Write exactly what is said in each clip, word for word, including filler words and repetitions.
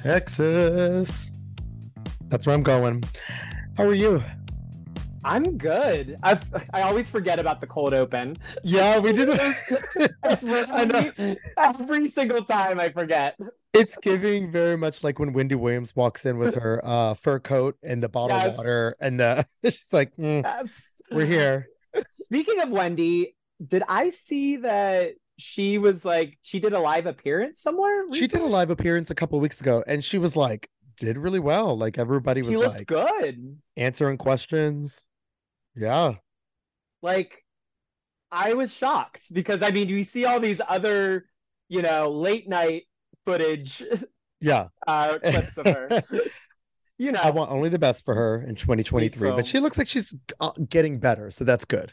Texas. That's where I'm going. How are you? I'm good. I I always forget about the cold open. Yeah, we did it. I know. Every single time I forget. It's giving very much like when Wendy Williams walks in with her uh, fur coat and the bottled Yes. water, and the she's like, mm, Yes. "We're here." Speaking of Wendy, did I see that she was like she did a live appearance somewhere recently? She did a live appearance a couple of weeks ago, and she was like, did really well. Like everybody was She looked like good. answering questions. Yeah. Like I was shocked because I mean, we see all these other, you know, late night footage Yeah. uh clips of her. You know, I want only the best for her in twenty twenty-three, but she looks like she's uh, getting better, so that's good.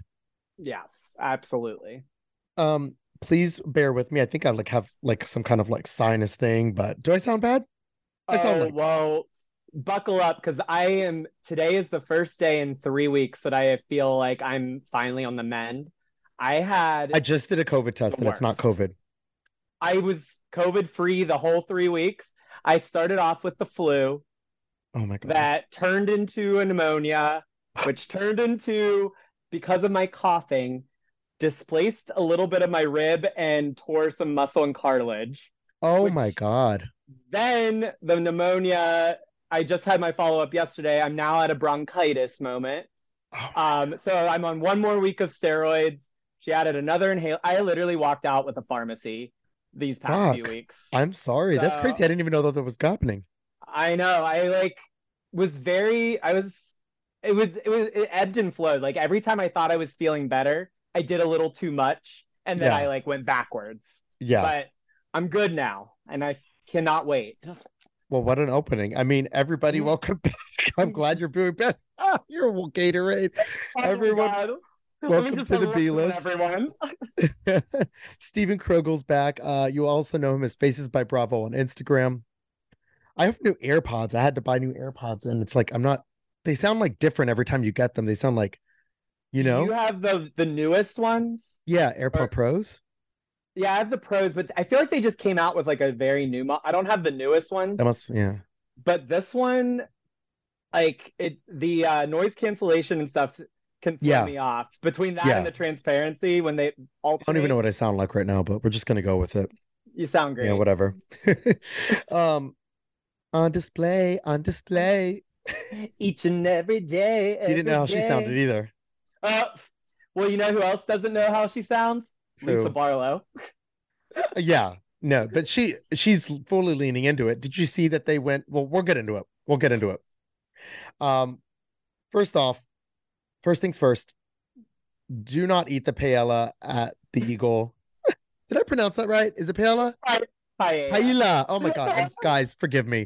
Yes, absolutely. Um, please bear with me. I think I like have like some kind of like sinus thing, but do I sound bad? I Oh, sound like well, buckle up because I am today is the first day in three weeks that I feel like I'm finally on the mend. I had I just did a COVID test the and it's not worst. COVID. I was COVID free the whole three weeks. I started off with the flu Oh my God. that turned into a pneumonia, which turned into, because of my coughing, displaced a little bit of my rib and tore some muscle and cartilage. Oh Which my God. then the pneumonia, I just had my follow-up yesterday. I'm now at a bronchitis moment. Oh Um, so I'm on one more week of steroids. She added another inhaler. I literally walked out with a pharmacy these past few fuck. weeks. I'm sorry. That's crazy. So I didn't even know that that was happening. I know. I like was very I was it was it was it ebbed and flowed. Like every time I thought I was feeling better, I did a little too much and then I Yeah. like went backwards. Yeah. But I'm good now and I cannot wait. Well, what an opening. I mean, everybody, Mhm. welcome back. I'm glad you're doing better. Ah, you're a Gatorade. Oh my Everyone, God. Let me welcome just to the have B a look list. at everyone. Stephen Krogel's back. Uh, you also know him as Faces by Bravo on Instagram. I have new AirPods. I had to buy new AirPods, and it's like I'm not. They sound like different every time you get them. They sound like, you Do know, you have the the newest ones? yeah, AirPod Or Pros. yeah, I have the pros, but I feel like they just came out with like a very new mo- I don't have the newest That ones, must, yeah, but this one, like it the uh, noise cancellation and stuff can throw yeah, me off. Between that and yeah. the transparency when they I don't even know alternate, what I sound like right now, but we're just gonna go with it. you sound Yeah, great. whatever. um, on display, on display. Each and every day, You didn't every know how she sounded day. either. Uh, well, you know who else doesn't know how she sounds? Lisa Who? Barlow. Yeah, no, but she she's fully leaning into it. Did you see that they went? Well, we'll get into it. We'll get into it. Um, first off, first things first. Do not eat the paella at the Eagle. Did I pronounce that right? Is it paella? Hi, Paella. Oh my God, I'm guys, forgive me.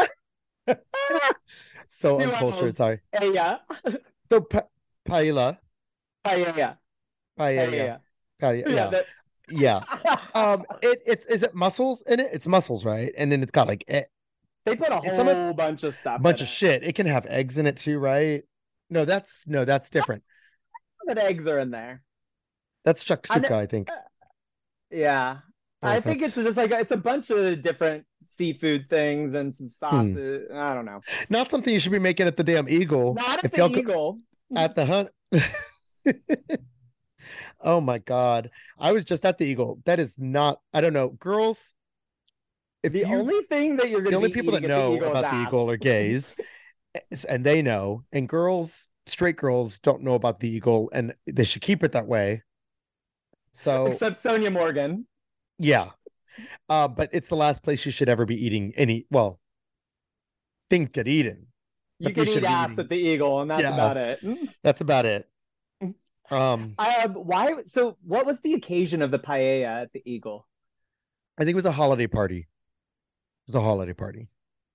So Two uncultured. L's. Sorry. Hey, yeah. So pa- paella, Hey, yeah. Hey, paella, yeah. paella. Yeah, Yeah, that. yeah. Um, it it's is it mussels in it? It's mussels, right? And then it's got like eh, They put a some of whole bunch of stuff bunch in of it. shit. It can have eggs in it too, right? No, that's no, that's different. That eggs are in there. That's I know. shakshuka, I think. Yeah. Oh, I think it's that's just like it's a bunch of different seafood things and some hmm. sauces. I don't know. Not something you should be making at the damn Eagle. Not at If the y'all go Eagle. at the hunt. Oh my God. I was just at the Eagle. That is not, I don't know. Girls, if The you, only thing that you're going the to only be people that eating at the know Eagle is about the Eagle ass. are gays, and they know, and girls, straight girls don't know about the Eagle, and they should keep it that way. So, Except Sonia Morgan. yeah. Uh, but it's the last place you should ever be eating any, well, things get eaten, You but they can eat shouldn't be ass eating. at the Eagle, and that's Yeah, about it. that's about it. Um, Um, why? So, what was the occasion of the paella at the Eagle? I think it was a holiday party. It was a holiday party.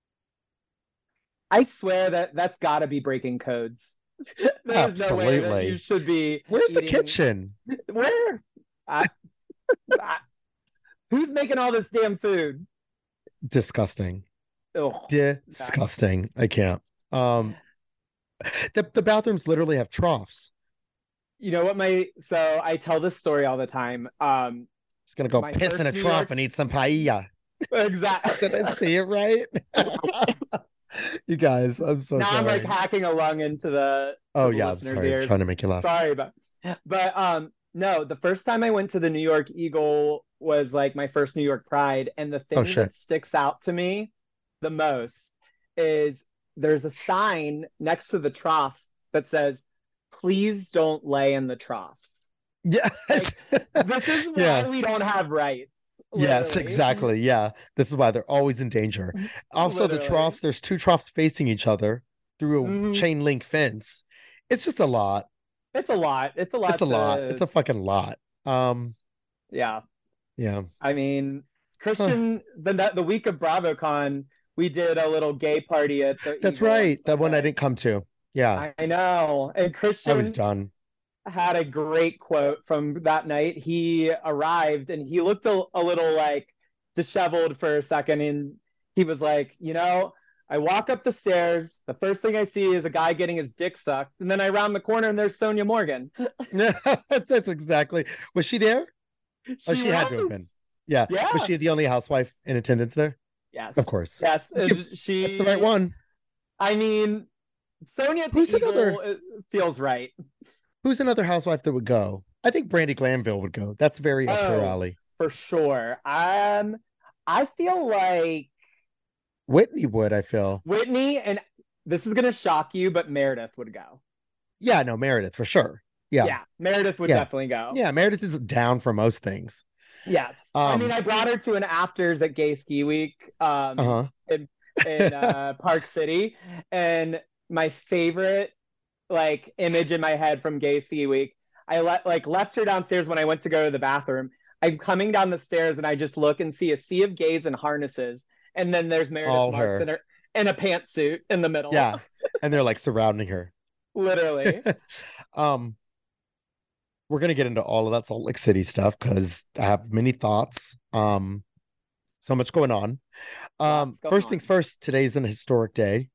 I swear that that's got to be breaking codes. There's no way that you Absolutely. should be Where's the eating. kitchen? Where? I, I, who's making all this damn food? Disgusting. Ugh. Disgusting. I can't. Um, the, the bathrooms literally have troughs. You know what my so I tell this story all the time. Um, It's gonna go my piss in a first New trough York and eat some paella. Exactly. Did I see it right? You guys, I'm so Now I'm like sorry. hacking a lung into the Oh to the yeah, I'm listeners' sorry. I'm ears. trying to make you laugh. Sorry, but but um no, the first time I went to the New York Eagle was like my first New York Pride, and the Oh thing shit. that sticks out to me the most is there's a sign next to the trough that says, "Please don't lay in the troughs." Like, Yes. this is Yeah. why we don't have rights, Yes, literally. exactly. Yeah. This is why they're always in danger. Also, the Literally. troughs, there's two troughs facing each other through a Mhm. chain link fence. It's just a lot. It's a lot. It's a It's a lot lot. It's to, a fucking lot. Um, yeah. yeah. I mean, Huh. Christian, the the week of BravoCon, we did a little gay party at the That's Eagle on right. That one I Sunday. didn't come to. Yeah. I know. And I was Christian done. had a great quote from that night. He arrived and he looked a, a little like disheveled for a second. And he was like, you know, I walk up the stairs. The first thing I see is a guy getting his dick sucked. And then I round the corner and there's Sonia Morgan. that's, that's exactly. Was she there? Oh, She she had to have been. was. Yeah. Was Yeah. she the only housewife in attendance there? Yes. Of course. Yes. She- And That's the right she, one. I mean, Sonia at the Who's Eagle another it feels right. who's another housewife that would go? I think Brandy Glanville would go. That's very up her Oh, alley. for sure. Um, I feel like Whitney would, I feel. Whitney, and this is gonna shock you, but Meredith would go. Yeah, no, Meredith for sure. Yeah. Yeah, Meredith would Yeah. definitely go. Yeah, Meredith is down for most things. Yes. I mean, Um, I brought her to an afters at Gay Ski Week um uh-huh. in in uh Park City, and my favorite like image in my head from Gay Ski Week, I let like left her downstairs when I went to go to the bathroom. I'm coming down the stairs and I just look and see a sea of gays in harnesses, and then there's Meredith All Marks in her. her in a pantsuit in the middle. Yeah. And they're like surrounding her. Literally. um, we're gonna get into all of that Salt Lake City stuff because I have many thoughts. Um, so much going on. Lots Um, going first things on. first, today's an historic day.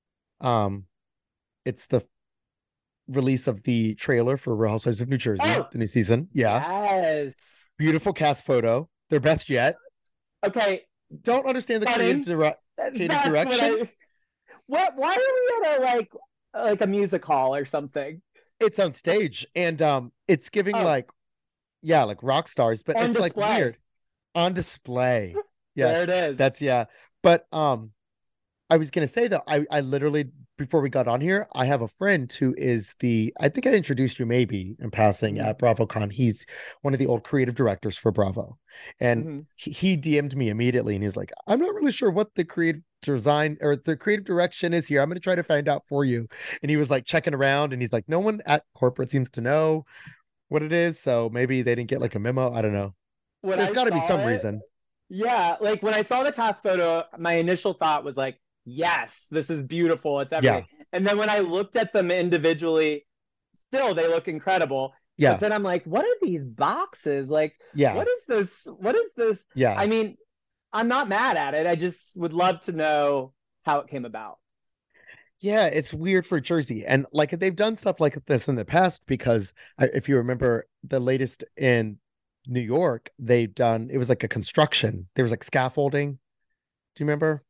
Um, it's the release of the trailer for Real Housewives of New Jersey, Oh, the new season. Yeah. yes. Beautiful cast photo. Their best yet. Okay, Don't understand the creative stunning. dire- creative That's what direction. I. What? Why are we at a like like a music hall or something? It's on stage and um it's giving Oh, like yeah, like rock stars, but on it's like display. weird. On display. There Yes. it is. That's yeah. But um I was gonna say that I I literally before we got on here, I have a friend who is the I think I introduced you maybe in passing Mhm, at BravoCon. He's one of the old creative directors for Bravo, and mhm. he, he D M'd me immediately, and he's like, "I'm not really sure what the creative design or the creative direction is here. I'm gonna try to find out for you." And he was like checking around, and he's like, "No one at corporate seems to know what it is, so maybe they didn't get like a memo. I don't know. So When there's I got to be saw some it, reason." yeah, like when I saw the cast photo, my initial thought was like, yes, this is beautiful. It's Yeah, everything. And then when I looked at them individually, still they look incredible. But yeah, then I'm like, what are these boxes? Like, yeah, what is this? What is this? yeah. I mean, I'm not mad at it. I just would love to know how it came about. Yeah, it's weird for Jersey. And like they've done stuff like this in the past because I- if you remember the latest in New York, they've done it was like a construction. There was like scaffolding. Do you remember?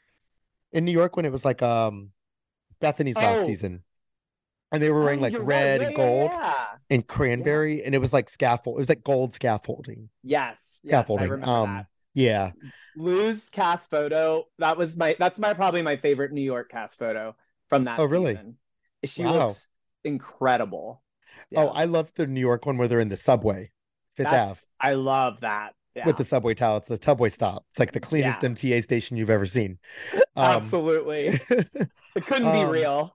In New York when it was like um Bethany's last Oh, season and they were wearing oh, like you're right. red Yeah, and yeah, gold yeah. and Yeah. cranberry and it was like scaffold. It was like gold scaffolding. Yes, yes, I Scaffolding. remember that. Um yeah. Lou's cast photo. That was my that's my probably my favorite New York cast photo from Oh that really? season. She Wow. looks incredible. Oh, Yeah. I love the New York one where they're in the subway, Fifth That's Ave. I love that. With Yeah. the subway towel. It's the subway stop. It's like the cleanest Yeah. M T A station you've ever seen. Um, Absolutely. It couldn't be um, real.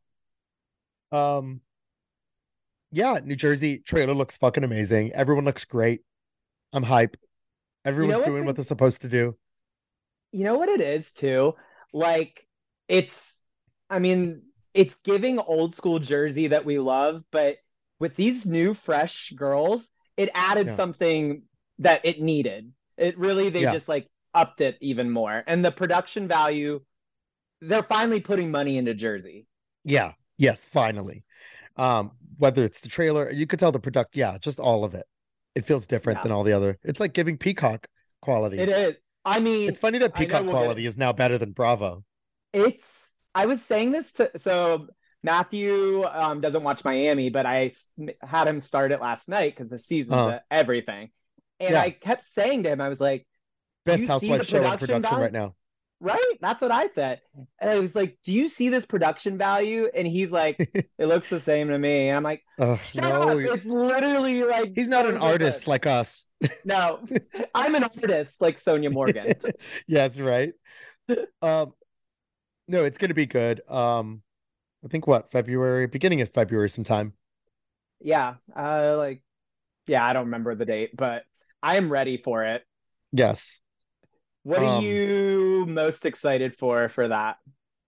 um, yeah, New Jersey trailer looks fucking amazing. Everyone looks great. I'm hype. You know Everyone's what's doing what in, they're supposed to do. you know what it is too? Like it's I mean, it's giving old school Jersey that we love, but with these new fresh girls, it added Yeah, something that it needed. It really they yeah, just like upped it even more. And the production value, they're finally putting money into Jersey. yeah. Yes, finally. Um, whether it's the trailer, you could tell the product. Yeah, just all of it. It feels different Yeah. than all the other. It's like giving Peacock It quality. is. I mean, It's funny that I know Peacock we'll get quality it. is now better than Bravo. It's, I was saying this to, so Matthew um, doesn't watch Miami, but I had him start it last night because the season's Uh, uh, everything. And yeah, I kept saying to him, I was like, do best you see the housewife show in production production value? right now. Right? That's what I said. And I was like, do you see this production value? And he's like, it looks the same to me. And I'm like, Uh, shut no, up. It's literally like he's not an so different. artist like us. No, I'm an artist like Sonia Morgan. Yes, right. Um, no, it's gonna be good. Um, I think what, February, beginning of February sometime. Yeah. Uh, like, yeah, I don't remember the date, but I am ready for it. Yes. What are Um, you most excited for for that?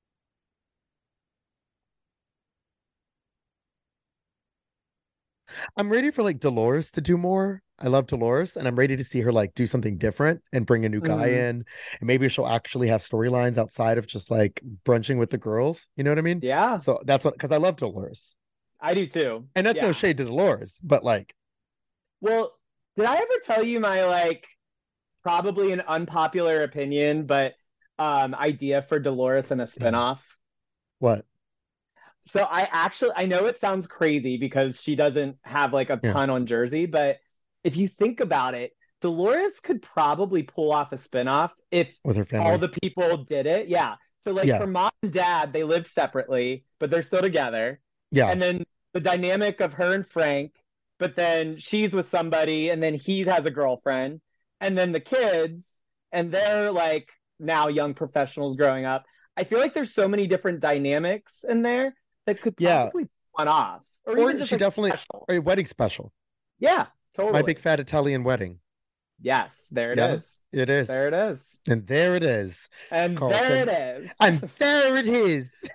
I'm ready for like Dolores to do more. I love Dolores, and I'm ready to see her like do something different and bring a new guy Mm, in. And maybe she'll actually have storylines outside of just like brunching with the girls. You know what I mean? yeah, So that's what, because I love Dolores. I do too. And that's no Yeah. shade to Dolores, but like, Well, did I ever tell you my like probably an unpopular opinion, but um idea for Dolores and a spinoff? what? So I actually I know it sounds crazy because she doesn't have like a Yeah, ton on Jersey, but if you think about it, Dolores could probably pull off a spinoff if with her all family. the people did it. Yeah. So like Yeah, for mom and dad, they live separately, but they're still together. yeah, And then the dynamic of her and Frank, but then she's with somebody and then he has a girlfriend. And then the kids, and they're like now young professionals growing up. I feel like there's so many different dynamics in there that could yeah. probably one off, or even Or just she like a definitely, special. a wedding special. Yeah, My big totally. fat Italian wedding. Yes, there it Yeah, is. it is. There it is. And there it is, And there Carlton. it is. And there it is.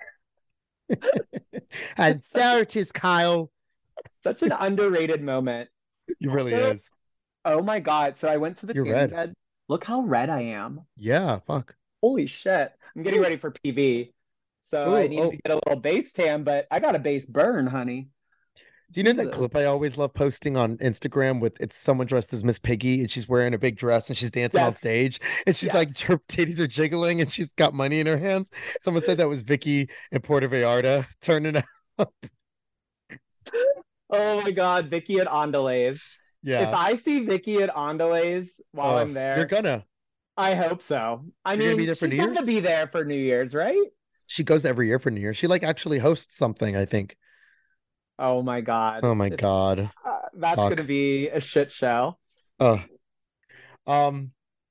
And It's such there it is, Kyle. such an underrated moment. It really Also, is. oh my God. So I went to the You're tanning red. bed. Look how red I am. Yeah, fuck. Holy shit. I'm getting Ooh, ready for P V. So I ooh, needed to oh. get a little base tan, but I got a base burn, honey. Do you know that Jesus. clip I always love posting on Instagram with it's someone dressed as Miss Piggy and she's wearing a big dress and she's dancing on Yes. stage and she's Yes. like her titties are jiggling and she's got money in her hands. Someone said that was Vicky in Puerto Vallarta turning up. Oh my God. Vicky at Andalays. If Yeah. I see Vicky at Andalays while Oh, I'm you're there, gonna. I hope so. I You're gonna be mean, there for New she's got to Year's? be there for New Year's, right? She goes every year for New Year's. She like actually hosts something, I think. Oh my God. Oh my It's God. uh, that's going to Fuck. be a shit show. Uh um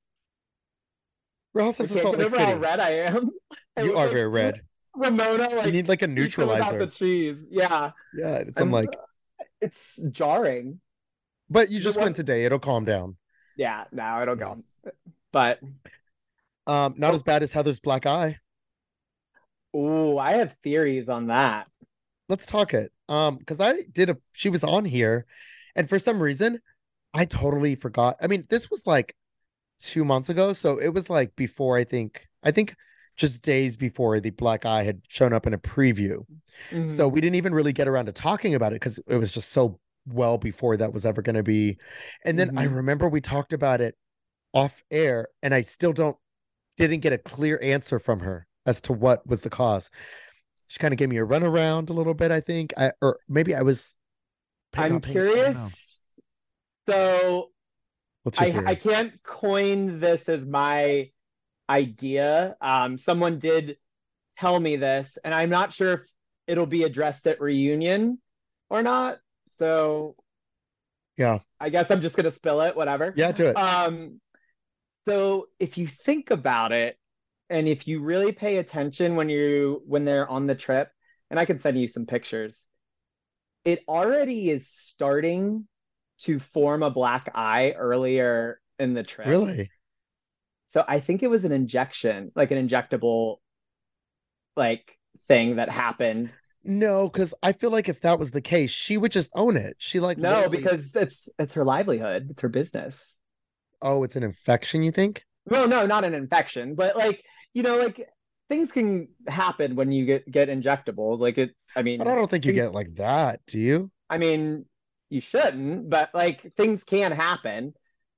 Real I Housewives of can't Salt get Lake over how City. red I am. I You look are like very red. Ramona, You like need like a pizza without the neutralizer. cheese. Yeah. Yeah, it's I'm I'm, like, it's jarring. but you The just went one, today. It'll calm down. yeah, no, it'll Yeah. go. But, Um, not as bad as Heather's Black Eye. oh, I have theories on that. Let's talk it. Um, because I did a she was on here, and for some reason, I totally forgot. I mean, this was like two months ago, so it was like before I think I think just days before the Black Eye had shown up in a preview. So Mhm. we didn't even really get around to talking about it because it was just so well before that was ever going to be. And then I Mhm. remember we talked about it off air, and I still don't didn't get a clear answer from her as to what was the cause. She kind of gave me a runaround a little bit, I think. I or maybe I was I'm not paying it. I don't curious. know. So What's your I I theory? can't coin this as my idea. Um, someone did tell me this, and I'm not sure if it'll be addressed at reunion or not. So Yeah. I guess I'm just gonna spill it, whatever. Yeah, do it. Um, so if you think about it, and if you really pay attention when you when they're on the trip, and I can send you some pictures, it already is starting to form a black eye earlier in the trip. Really? So I think it was an injection, like an injectable like thing that happened. No, because I feel like if that was the case, she would just own it. She like No, literally, because it's it's her livelihood, it's her business. oh, it's an infection, you think? Well, no, not an infection, but like, you know, like things can happen when you get get injectables. Like it, I But I mean, don't think you things, get it like that, do you? I mean, you shouldn't, but like things can happen.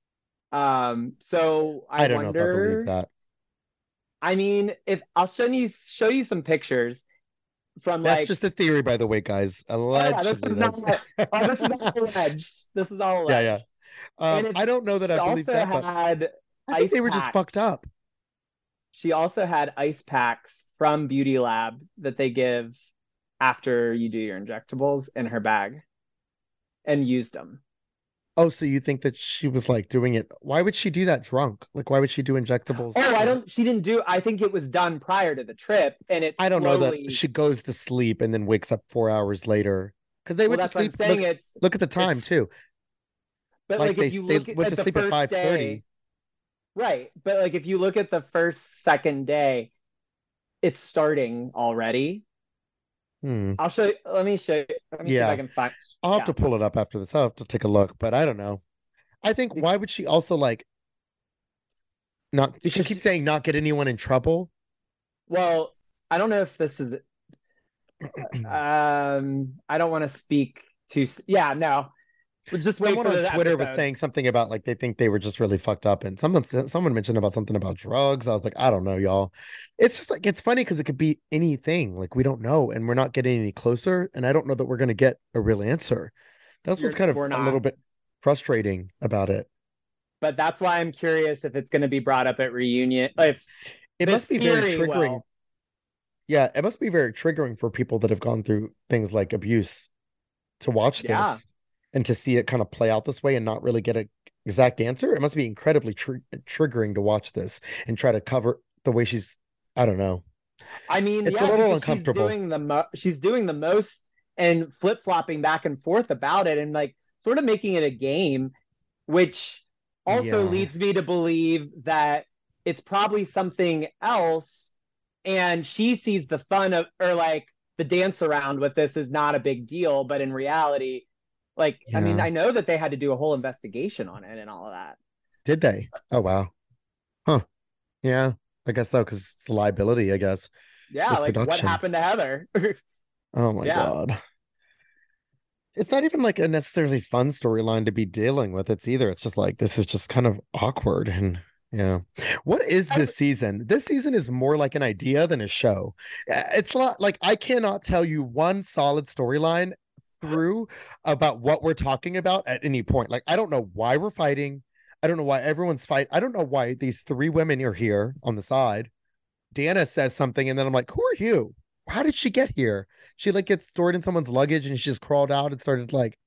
Um, so I I don't know if I believe wonder. that. I mean, if I'll show you show you some pictures from That's like, just a theory, by the way, guys. oh yeah, this Allegedly, is not that's oh this is all alleged. This is all yeah, yeah. alleged. And Um, it's I don't know that she I believe also that, but had I think ice they were just packs. fucked up. She also had ice packs from Beauty Lab that they give after you do your injectables in her bag and used them. Oh, so you think that she was like doing it? Why would she do that drunk? Like, why would she do injectables? Oh, I Like, don't, she didn't do, I think it was done prior to the trip and it I don't know that slowly, she goes to sleep and then wakes up four hours later because they well, went to that's what I'm sleep. saying. Look, It's, look at the time it's, too. but Like like they if you they look went at to the sleep at first five day, thirty. right. But like if you look at the first, second day, it's starting already. Hmm. I'll show you, let me show you, let me see if I Yeah, can find, I'll have yeah. to pull it up after this. I'll have to take a look, but I don't know. I think why would she also like not? She Because, keeps she, saying not get anyone in trouble. well, I don't know if this is um I don't want to speak too yeah, no. But just wait Someone for on the Twitter was episode. saying something about like they think they were just really fucked up, and someone someone mentioned about something about drugs. I was like, I don't know, y'all. It's just like it's funny because it could be anything. Like we don't know, and we're not getting any closer, and I don't know that we're gonna get a real answer. That's what's You're kind of we're a not. little bit frustrating about it. But that's why I'm curious if it's going to be brought up at reunion. If It this must be very theory triggering. will. Yeah, it must be very triggering for people that have gone through things like abuse to watch Yeah. this and to see it kind of play out this way and not really get an exact answer. It must be incredibly tr- triggering to watch this and try to cover the way she's, I don't know. I mean, It's a yeah, little because she's uncomfortable. doing the mo- she's doing the most and flip-flopping back and forth about it and like sort of making it a game, which also Yeah. leads me to believe that it's probably something else and she sees the fun of or like the dance around with this is not a big deal, but in reality, like I mean, Yeah. I know that they had to do a whole investigation on it and all of that. Did they? Oh, wow. Huh. Yeah. I guess so, because it's a liability, I guess, Yeah, with like what production. happened to Heather? Oh my Yeah. God. It's not even like a necessarily fun storyline to be dealing with. It's either. It's just like this is just kind of awkward and yeah. What is I, this season? This season is more like an idea than a show. Uh, It's not like I cannot tell you one solid storyline through about what we're talking about at any point. Like I don't know why we're fighting. I don't know why everyone's fight. I don't know why these three women are here on the side. Deanna says something, and then I'm like, "Who are you? How did she get here?" She like gets stored in someone's luggage, and she just crawled out and started like,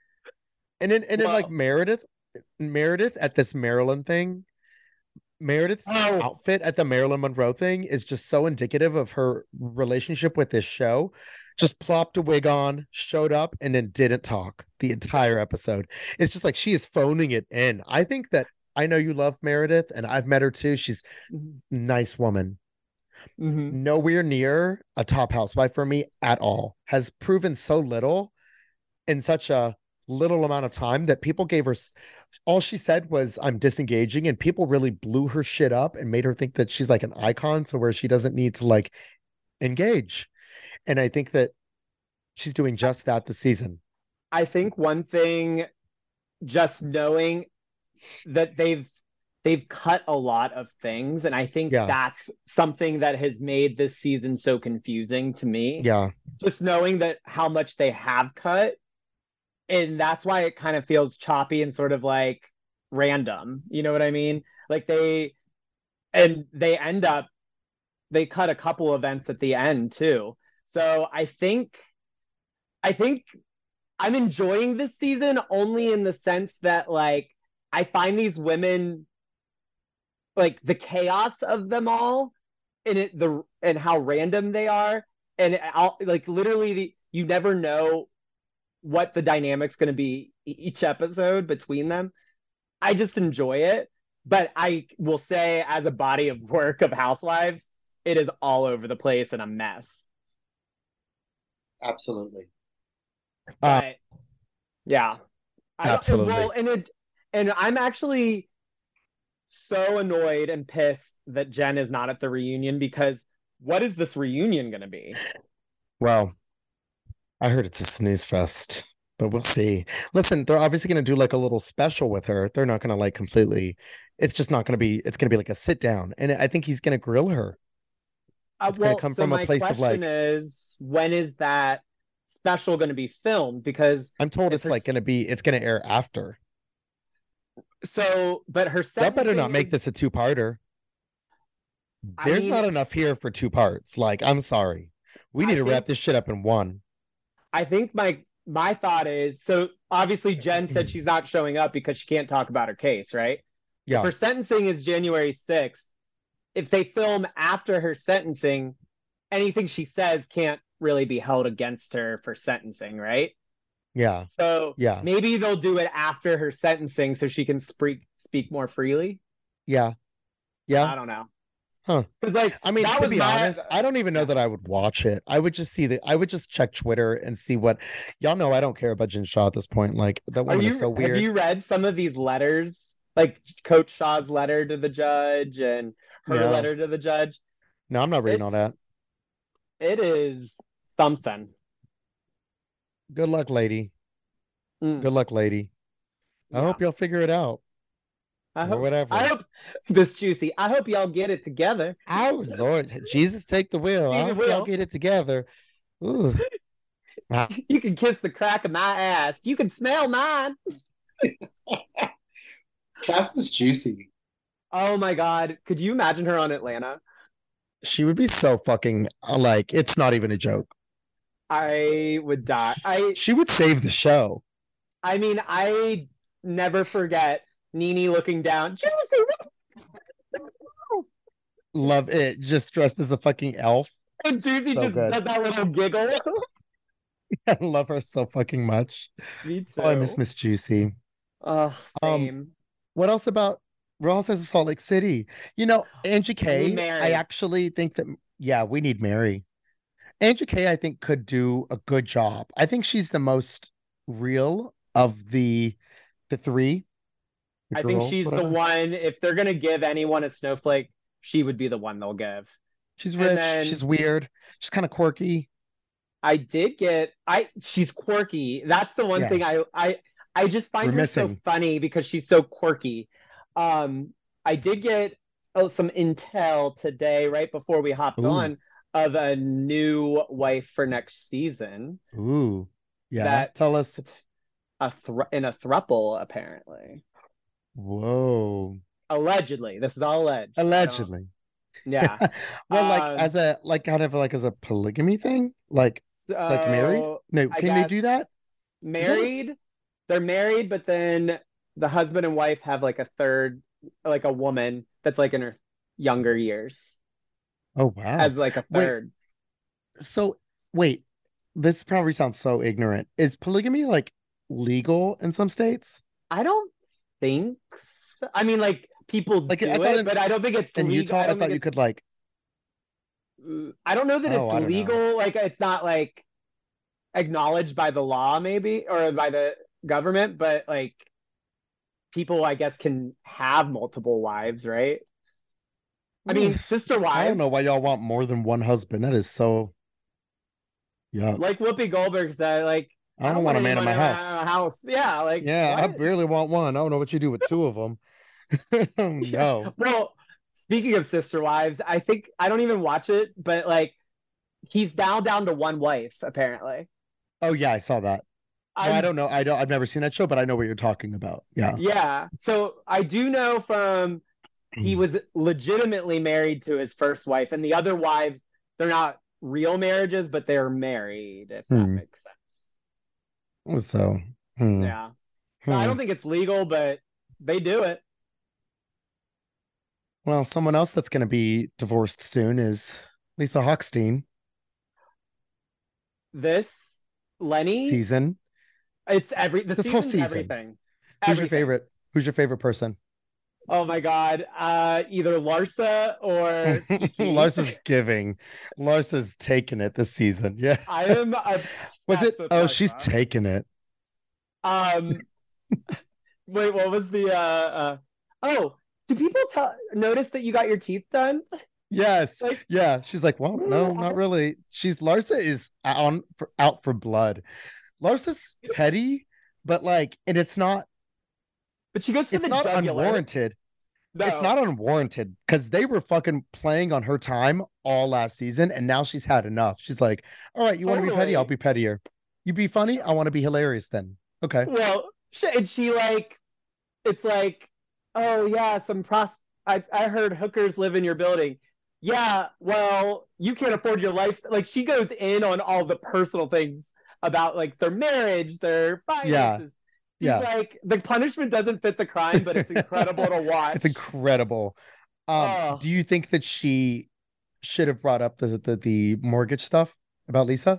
and then and then like well, Meredith, Meredith at this Maryland thing. Meredith's oh, outfit at the Marilyn Monroe thing is just so indicative of her relationship with this show. Just plopped a wig on, showed up, and then didn't talk the entire episode. It's just like she is phoning it in. I think that I know you love Meredith, and I've met her too. She's a nice woman, mm-hmm. nowhere near a top housewife for me at all. Has proven so little in such a little amount of time that people gave her all she said was I'm disengaging and people really blew her shit up and made her think that she's like an icon so where she doesn't need to like engage. And I think that she's doing just that this season. I think one thing, just knowing that they've they've cut a lot of things, and I think Yeah. that's something that has made this season so confusing to me. Yeah. Just knowing that how much they have cut, and that's why it kind of feels choppy and sort of like random. You know what I mean? Like they and they end up they cut a couple events at the end too. So I think I think I'm enjoying this season only in the sense that like I find these women like the chaos of them all and it the and how random they are and I'll like literally the, you never know what the dynamic's going to be each episode between them. I just enjoy it, but I will say as a body of work of Housewives, it is all over the place and a mess. Absolutely. Uh, But yeah, I don't well absolutely. and it and I'm actually so annoyed and pissed that Jen is not at the reunion because what is this reunion going to be? Well, I heard it's a snooze fest. but we'll see. Listen, they're obviously going to do like a little special with her. They're not going to like completely. It's just not going to be. It's going to be like a sit down, and I think he's going to grill her. Uh, It's going to well, come so from a my place of question like. is, when is that special going to be filmed? Because I'm told if it's her, like going to be. It's going to air after. so, but her Y'all better not sentencing make is, this a two parter. I There's mean, not enough here for two parts. Like, I'm sorry. We need I to wrap think, this shit up in one. I think my my thought is, so obviously Jen said she's not showing up because she can't talk about her case, right? If Yeah. her sentencing is January sixth, if they film after her sentencing, anything she says can't really be held against her for sentencing, right? Yeah. So Yeah. maybe they'll do it after her sentencing so she can speak speak more freely. Yeah. Yeah. I don't know. Huh. Because like I mean, that to was be my honest, I don't even know yeah. that I would watch it. I would just see that. I would just check Twitter and see what y'all know. I don't care about Jen Shaw at this point. Like that Are woman is you so have weird. you read some of these letters? Like Coach Shaw's letter to the judge and her No, letter to the judge. no, I'm not reading all It's that. it is something. Good luck, lady. Mm, Good luck, lady. I yeah. hope y'all figure it out I or hope I whatever. hope Miss Juicy. I hope y'all get it together. Oh Lord, Jesus, take the wheel. I See the hope y'all will. get it together. Ooh. Ah, You can kiss the crack of my ass. You can smell mine. Cass was juicy. Oh my God. Could you imagine her on Atlanta? she would be so fucking uh, like it's not even a joke. I would die. I She would save the show. I mean, I never forget Nene looking down. Juicy. Love it. Just dressed as a fucking elf. And Juicy So just good. does that little giggle. I love her so fucking much. Me Oh, I miss too. Miss Juicy. Oh, Um, same. what else about Real Housewives of Salt Lake City? You know, Angie I need K, I Mary. actually think that yeah, we need Mary. Angie K, I think, could do a good job. I think she's the most real of the the three, the I think girls, she's the whatever. one. If they're gonna give anyone a snowflake, she would be the one they'll give. She's And rich, she's then weird, she's kind of quirky. I did get I she's quirky. That's the one Yeah, thing I I I just we're find her so missing. funny because she's so quirky. Um I did get oh, some intel today right before we hopped Ooh, on of a new wife for next season ooh. Yeah, that tell us. a thr in a thruple apparently. Whoa. Allegedly. This is all alleged. I don't Allegedly. yeah. Well, like Um as a like kind of like as a polygamy thing, like like married. so No, I can they guess do that? Is that a married. They're married, but then the husband and wife have like a third, like a woman that's like in her younger years oh wow. as like a Wait, third. so wait, this probably sounds so ignorant. Is polygamy like legal in some states? I don't think so. I mean, like people Like I do thought it, in but I don't think it's in legal. I Utah, I don't think thought you it's. could like, I don't know that oh, it's I don't know. legal. Like it's not like acknowledged by the law, maybe, or by the government, but like people, I guess, can have multiple wives, right? I mean, Oof. sister I don't know why wives. y'all want more than one husband. That is so yuck. Like Whoopi Goldberg said, like I I don't don't want want a man in anyone my in house. my house. Yeah, like Yeah, I what? barely want one. I don't know what you do with two of them. Oh Yeah. no. Well, speaking of Sister Wives, I think I don't even watch it, but like he's now down to one wife apparently. Oh yeah, I saw that. No, I I'm don't know. I don't. I've never seen that show, but I know what you're talking about. Yeah. yeah. So I do know from he was legitimately married to his first wife, and the other wives they're not real marriages, but they're married. If that Hmm. makes sense. So, hmm. Yeah. So I Hmm. don't think it's legal, but they do it. Well, someone else that's going to be divorced soon is Lisa Hochstein. This Lenny, Season. it's every the This whole season's season. everything. Who's your Everything. favorite? Who's your favorite person? Oh my God. Uh either Larsa or Kiki. Larsa's giving. Larsa's taking it this season. Yes. I am Was it? obsessed with Oh, she's Larsa. taking it. Um wait, what was the uh uh oh, do people tell notice that you got your teeth done? Yes. Like Yeah. She's like, well, no, not really. She's Larsa is on for, out for blood. Larsa's petty, but like, and it's not But she goes for it's the not jugular. unwarranted. No. It's not unwarranted because they were fucking playing on her time all last season, and now she's had enough. She's like, all right, you want to be petty? I'll Totally. be pettier. You be funny? I want to be hilarious then. Okay. Well, she, and she like, it's like, oh yeah, some pros. I I heard hookers live in your building. Yeah, well, you can't afford your lifestyle. Like she goes in on all the personal things about like their marriage, their Yeah. finances. She's Yeah. like, the punishment doesn't fit the crime, but it's incredible to watch. It's incredible. Um, Oh. do you think that she should have brought up the, the the mortgage stuff about Lisa?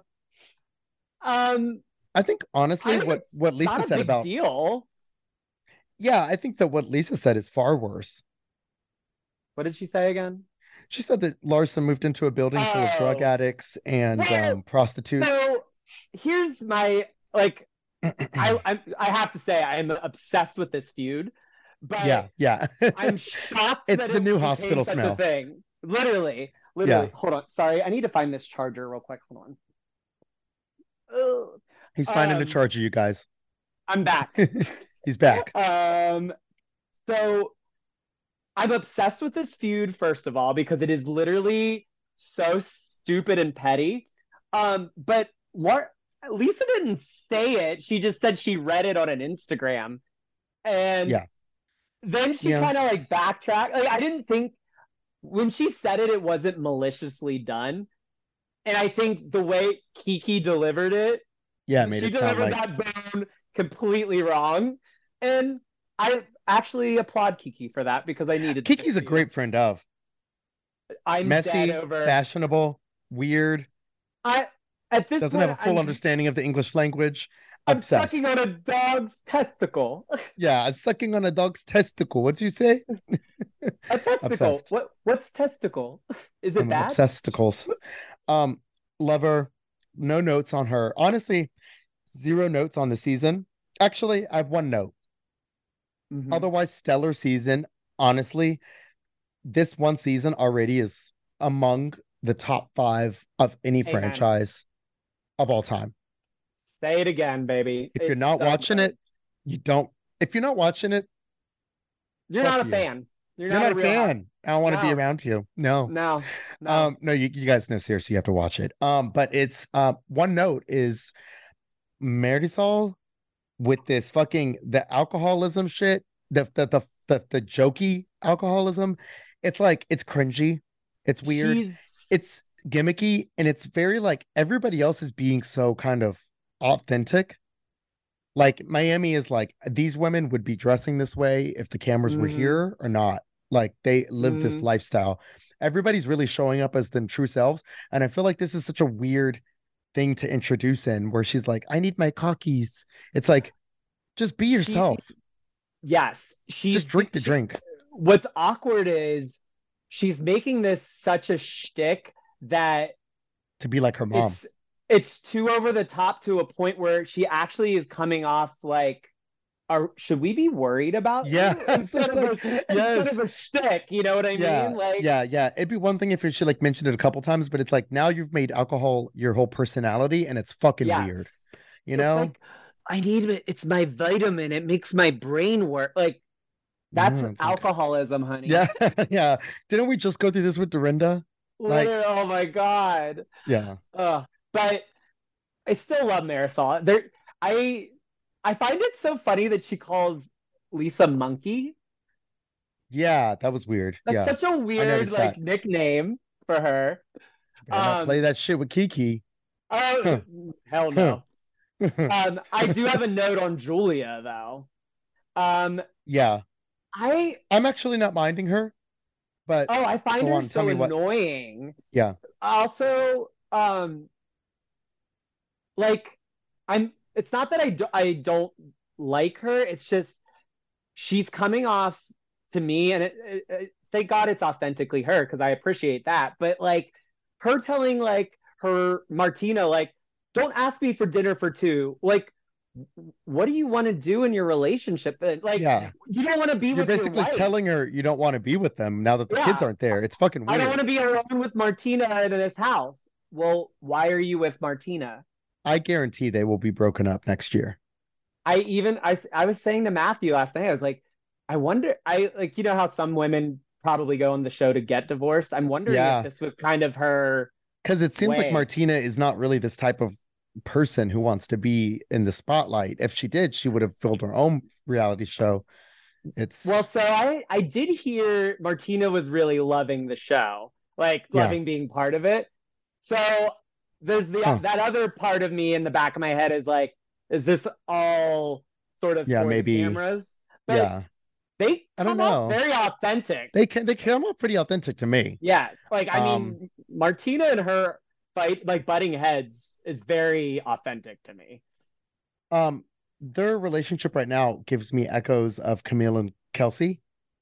Um, I think honestly, I think what it's what Lisa not a said big about deal. yeah, I think that what Lisa said is far worse. What did she say again? She said that Larsa moved into a building full of drug Oh. addicts and Well, um, prostitutes. So here's my like I I'm, I have to say I'm obsessed with this feud, but yeah, yeah. I'm shocked It's that the it new became hospital such smell. a thing. Literally, literally. Yeah. Hold on. Sorry, I need to find this charger real quick. Hold on. Ugh. He's finding a Um, charger, you guys. I'm back. He's back. Um, so I'm obsessed with this feud, first of all, because it is literally so stupid and petty. Um, but Lar- Lisa didn't say it. She just said she read it on an Instagram. And Yeah. then she Yeah. kind of like backtracked. Like, I didn't think when she said it, it wasn't maliciously done. And I think the way Kiki delivered it, Yeah, it made she it sound delivered like that bone completely wrong. And I actually applaud Kiki for that because I needed Kiki's a this great friend of I'm messy, dead over. fashionable, weird, I at this doesn't point have a full I'm, understanding of the English language. I'm Obsessed. sucking on a dog's testicle. Yeah, sucking on a dog's testicle. What did you say? A testicle. Obsessed. What what's testicle? Is it I'm bad? obsessed. Um, love her. No notes on her. Honestly, zero notes on the season. Actually, I have one note. Mhm. Otherwise, stellar season. Honestly, this one season already is among the top five of any Amen. franchise of all time. Say it again, baby. If you're It's not so watching good. it, you don't. If you're not watching it, You're fuck not a you. fan. You're, You're not a real hot- fan. I don't want to be No. around you. No. No, no. Um, no, you, you guys know seriously, you have to watch it. Um, but it's uh one note is Marisol with this fucking the alcoholism shit, the the the the, the jokey alcoholism. It's like it's cringy, it's weird, She's it's gimmicky, and it's very like everybody else is being so kind of authentic. Like Miami is like these women would be dressing this way if the cameras were Mhm. here or not. Like they live this Mhm. lifestyle. Everybody's really showing up as them true selves. And I feel like this is such a weird thing to introduce in where she's like, I need my cockies. It's like, just be yourself. yes. She's Just drink the she- drink. What's awkward is she's making this such a shtick that To be like her mom. it's it's too over the top to a point where she actually is coming off like, are should we be worried about you? Yeah. instead, of Like, a, yes. instead of a shtick, you know what I yeah, mean? Like, yeah, yeah. It'd be one thing if she like mentioned it a couple times, but it's like now you've made alcohol your whole personality, and it's fucking yes. weird. You It's know, like, I need it. It's my vitamin. It makes my brain work. Like, that's Yeah, it's like- alcoholism, honey. yeah, yeah. Didn't we just go through this with Dorinda? like- Literally, oh my God. Yeah, Uh, but I still love Marisol. There, I I find it so funny that she calls Lisa Monkey. yeah. That was weird. That's yeah, such a weird noticed like that. nickname for her. Better not um, play that shit with Kiki. Oh, Huh. hell no. um, I do have a note on Julia though. Um, yeah, I I'm actually not minding her, but oh, I find Go her on, tell so me what- annoying. Yeah. Also, um, like I'm. It's not that I do, I don't like her. It's just she's coming off to me, and it, it, it, thank God it's authentically her because I appreciate that. But like her telling like her Martina like, don't ask me for dinner for two. Like, what do you want to do in your relationship? Like, yeah, you don't want to be you're with basically your wife. telling her you don't want to be with them now that the Yeah. kids aren't there. It's fucking I weird. don't want to be alone with Martina in this house. Well, why are you with Martina? I guarantee they will be broken up next year. I even I I was saying to Matthew last night, I was like, I wonder, I like, you know how some women probably go on the show to get divorced. I'm wondering if Yeah, this was kind of her because it seems like way. Martina is not really this type of person who wants to be in the spotlight. If she did, she would have filled her own reality show. It's Well, so I I did hear Martina was really loving the show, like yeah, loving being part of it. So there's the huh, that other part of me in the back of my head is like, is this all sort of yeah, for the maybe, cameras? But yeah. they I don't come off know. very authentic. They can they come off pretty authentic to me. Yes. Like, I Um, mean, Martina and her fight, like butting heads, is very authentic to me. um, their relationship right now gives me echoes of Camille and Kelsey.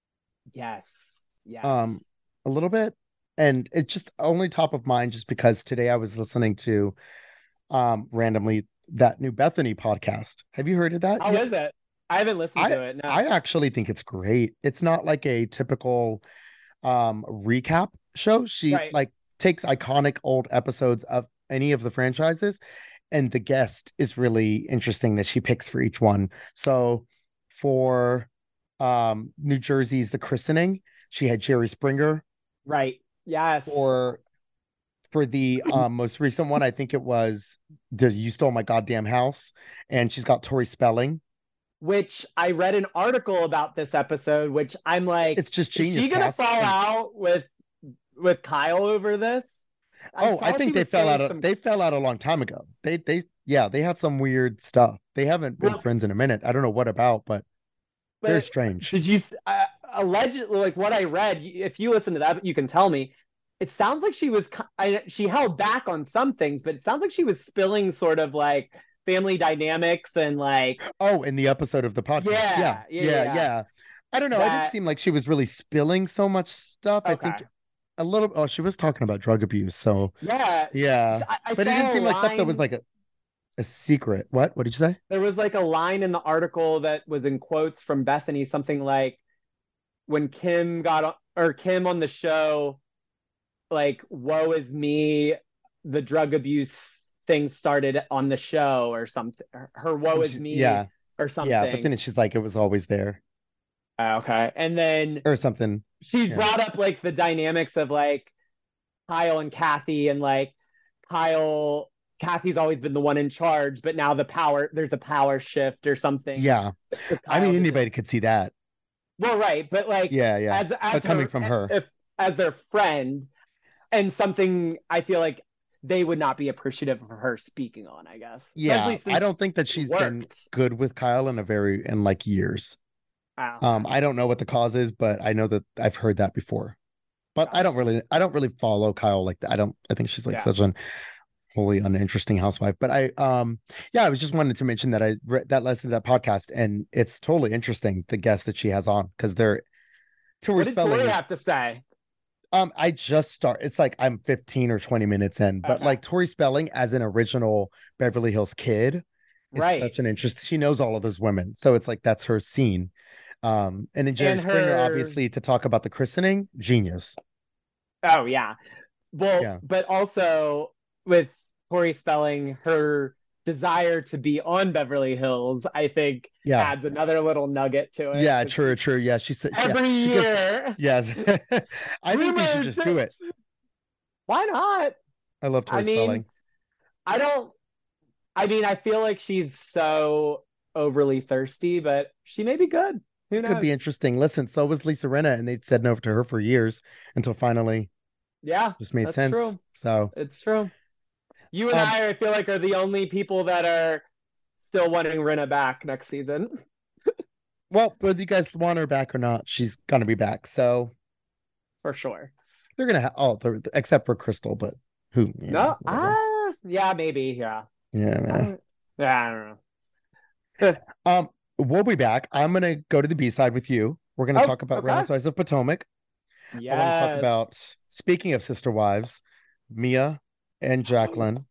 Yes. Yes. Um, a little bit, and it's just only top of mind just because today I was listening to um randomly that new Bethany podcast. Have you heard of that How yet? is it? I haven't listened I to it. No. I actually think it's great. It's not like a typical um recap show. She Right. like takes iconic old episodes of any of the franchises, and the guest is really interesting that she picks for each one. So for um New Jersey's The Christening, she had Jerry Springer. Right. Yes. For for the um most recent one, I think it was the You Stole My Goddamn House, and she's got Tori Spelling. Which I read an article about this episode, which I'm like, It's just is genius she gonna cast. fall And out with with Kyle over this? I oh, I saw she think they was fell out getting of some. they fell out a long time ago. They they yeah, they had some weird stuff. They haven't been Well, friends in a minute. I don't know what about, but very but strange. did you uh, allegedly, like what I read? If you listen to that, you can tell me. It sounds like she was I, she held back on some things, but it sounds like she was spilling sort of like family dynamics and like, Oh, in the episode of the podcast. Yeah, yeah, yeah, yeah, yeah, yeah. yeah. I don't know. It didn't That seem like she was really spilling so much stuff. I okay, think a little oh, she was talking about drug abuse. So yeah. yeah. I, I But it didn't saw a seem like stuff that was line. like a, a secret. What? What did you say? There was like a line in the article that was in quotes from Bethany, something like when Kim got on, or Kim on the show, like, woe is me, the drug abuse thing started on the show or something. Her woe And is she's me yeah, or yeah. But then something. she's like, it was always there Okay. And then or something. she Yeah. brought up like the dynamics of like Kyle and Kathy, and like Kyle, Kathy's always been the one in charge, but now the power, there's a power shift or something Yeah. with I Kyle mean, because, anybody could see that. well, right, but like Yeah, yeah. as as But coming her, from her. if as their friend, and something I feel like they would not be appreciative of her speaking on, I guess, Yeah. especially I since don't think that she she's been worked. good with Kyle in a very in like years. Oh, Um, okay. I don't know what the cause is, but I know that I've heard that before. But I Gotcha. don't really I don't really follow Kyle like that. I don't I think she's like Yeah. such an wholly uninteresting housewife. But I um yeah, I was just wanted to mention that I read that listened to that podcast, and it's totally interesting the guests that she has on because they're Tori What did Spelling Tori is have to say? um I just start it's like I'm fifteen or twenty minutes in, but Okay. like Tori Spelling as an original Beverly Hills kid is Right. such an interest. She knows all of those women. So it's like that's her scene. Um and then Jerry And Springer, her, obviously, to talk about the christening, genius. oh yeah. Well, Yeah. but also with Tori Spelling, her desire to be on Beverly Hills, I think Yeah. adds another little nugget to it. Yeah, 'Cause true, she's true. Yeah, she said yeah, every she gives year. yes. I think they should Rumors. just do it. Why not? I love I Tori mean, Spelling. I don't, I mean, I feel like she's so overly thirsty, but she may be good. Who Could be knows? interesting. Listen, so was Lisa Rinna, and they'd said no to her for years until finally Yeah, just made that's sense. true. So It's true. You and um I, I feel like, are the only people that are still wanting Rinna back next season. well, whether you guys want her back or not, she's gonna be back. So For sure. they're gonna have oh, they're, except for Crystal, but who yeah, No, whatever. ah, yeah, maybe, yeah. Yeah, I no. don't, yeah, I don't know. Um, we'll be back. I'm gonna go to the B side with you. We're gonna Oh, talk about Real okay. Housewives of Potomac. I want to talk Yes. about, speaking of sister wives, Mia and Jacqueline.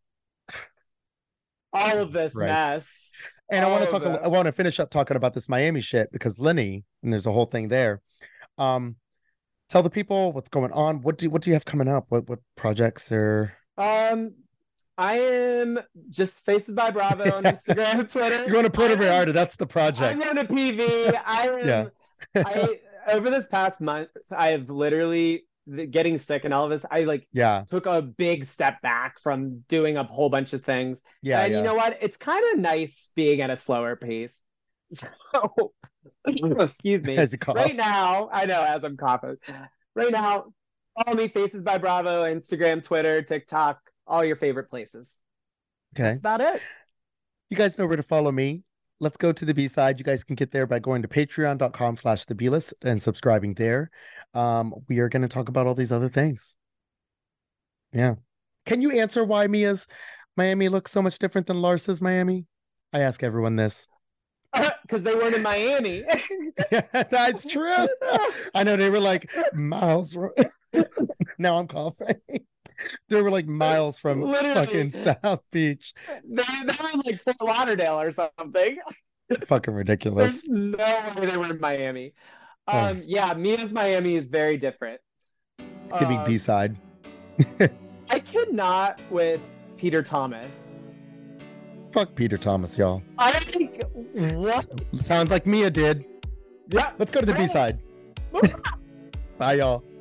All of this Christ. mess. And I want to All talk. of a- I this. want to finish up talking about this Miami shit because Lenny, and there's a whole thing there. Um, tell the people what's going on. What do what do you have coming up? What what projects are? Um, I am just Faces by Bravo on Instagram, Twitter. You're going to Puerto I am- Vallarta. That's the I'm project. going to P V. I am. Yeah. I over this past month, I have literally the- getting sick and all of this. I like Yeah. took a big step back from doing a whole bunch of things. Yeah. and yeah. you know what? It's kind of nice being at a slower pace. So, excuse me. As he coughs. Right now, I know as I'm coughing. Right now, follow me, Faces by Bravo, Instagram, Twitter, TikTok, all your favorite places. Okay. That's about it. You guys know where to follow me. Let's go to the B-side. You guys can get there by going to patreon.com slash the B-list and subscribing there. Um, we are going to talk about all these other things. Yeah. Can you answer why Mia's Miami looks so much different than Larsa's Miami? I ask everyone this. Because they weren't in Miami. That's true. I know they were like miles. Now I'm coughing. They were like miles from Literally. fucking South Beach. They, they were in like Fort Lauderdale or something. Fucking ridiculous. There's no way they were in Miami. Oh. Um, yeah, Mia's Miami is very different. Giving Um, B-side. I cannot with Peter Thomas. Fuck Peter Thomas, y'all. I think what? S- Sounds like Mia did. Yeah. Let's go to the B-side. Bye, y'all.